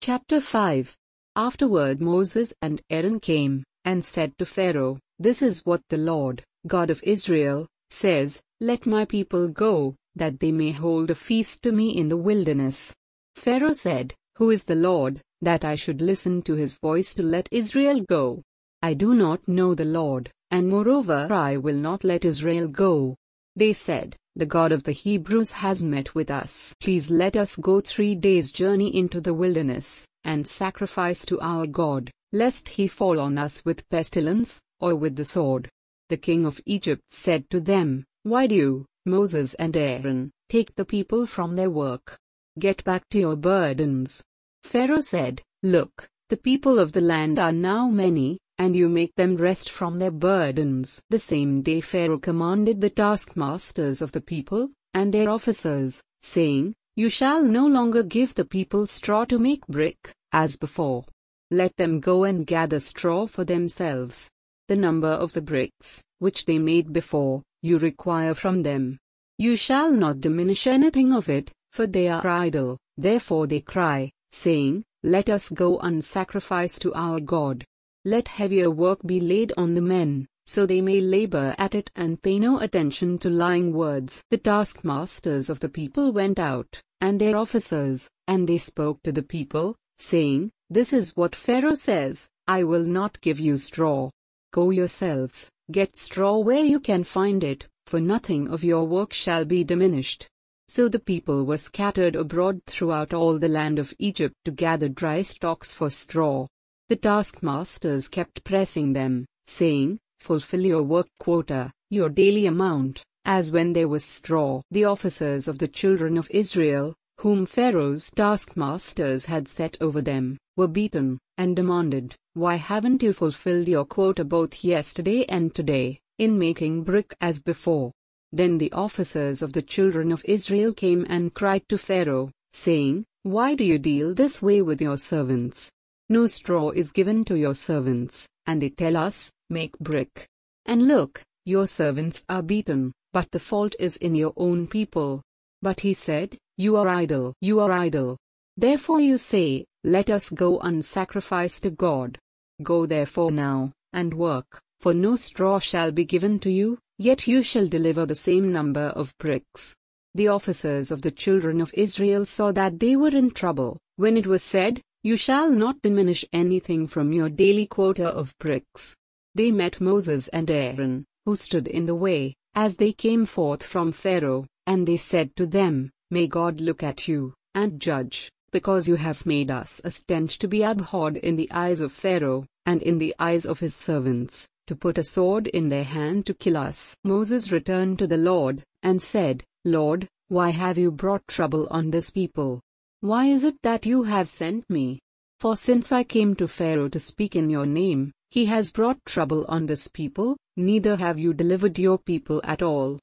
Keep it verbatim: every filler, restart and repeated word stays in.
Chapter five. Afterward Moses and Aaron came, and said to Pharaoh, "This is what the Lord, God of Israel, says, Let my people go, that they may hold a feast to me in the wilderness." Pharaoh said, "Who is the Lord, that I should listen to his voice to let Israel go? I do not know the Lord, and moreover I will not let Israel go." They said, "The God of the Hebrews has met with us. Please let us go three days' journey into the wilderness, and sacrifice to our God, lest he fall on us with pestilence, or with the sword." The king of Egypt said to them, "Why do you, Moses and Aaron, take the people from their work? Get back to your burdens." Pharaoh said, "Look, the people of the land are now many, and you make them rest from their burdens." The same day Pharaoh commanded the taskmasters of the people, and their officers, saying, "You shall no longer give the people straw to make brick, as before. Let them go and gather straw for themselves. The number of the bricks, which they made before, you require from them. You shall not diminish anything of it, for they are idle." Therefore they cry, saying, "Let us go and sacrifice to our God. Let heavier work be laid on the men, so they may labor at it and pay no attention to lying words." The taskmasters of the people went out, and their officers, and they spoke to the people, saying, "This is what Pharaoh says, I will not give you straw. Go yourselves, get straw where you can find it, for nothing of your work shall be diminished." So the people were scattered abroad throughout all the land of Egypt to gather dry stalks for straw. The taskmasters kept pressing them, saying, "Fulfill your work quota, your daily amount, as when there was straw." The officers of the children of Israel, whom Pharaoh's taskmasters had set over them, were beaten, and demanded, "Why haven't you fulfilled your quota both yesterday and today, in making brick as before?" Then the officers of the children of Israel came and cried to Pharaoh, saying, "Why do you deal this way with your servants? No straw is given to your servants, and they tell us, 'Make brick.' And look, your servants are beaten, but the fault is in your own people." But he said, "You are idle, you are idle. Therefore you say, 'Let us go and sacrifice to God.' Go therefore now, and work, for no straw shall be given to you, yet you shall deliver the same number of bricks." The officers of the children of Israel saw that they were in trouble, when it was said, "You shall not diminish anything from your daily quota of bricks." They met Moses and Aaron, who stood in the way, as they came forth from Pharaoh, and they said to them, "May God look at you, and judge, because you have made us a stench to be abhorred in the eyes of Pharaoh, and in the eyes of his servants, to put a sword in their hand to kill us." Moses returned to the Lord, and said, "Lord, why have you brought trouble on this people? Why is it that you have sent me? For since I came to Pharaoh to speak in your name, he has brought trouble on this people, neither have you delivered your people at all."